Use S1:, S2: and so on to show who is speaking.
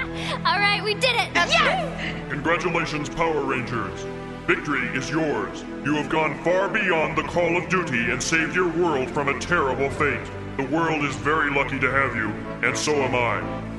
S1: All right, we did it! Yes!
S2: Congratulations, Power Rangers. Victory is yours. You have gone far beyond the call of duty and saved your world from a terrible fate. The world is very lucky to have you, and so am I.